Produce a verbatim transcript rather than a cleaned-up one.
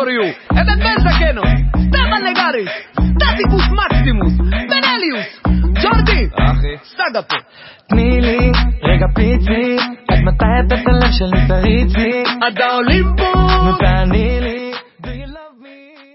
for you. את בן זקנו, סטפן נגריס, טטיפוס מקסימוס, בנליוס, ג'ורדי, סגה פה. תני לי רגע פיצי, עד מתי את הלב שלי תריצי? עד האולימפוס. נו תעני לי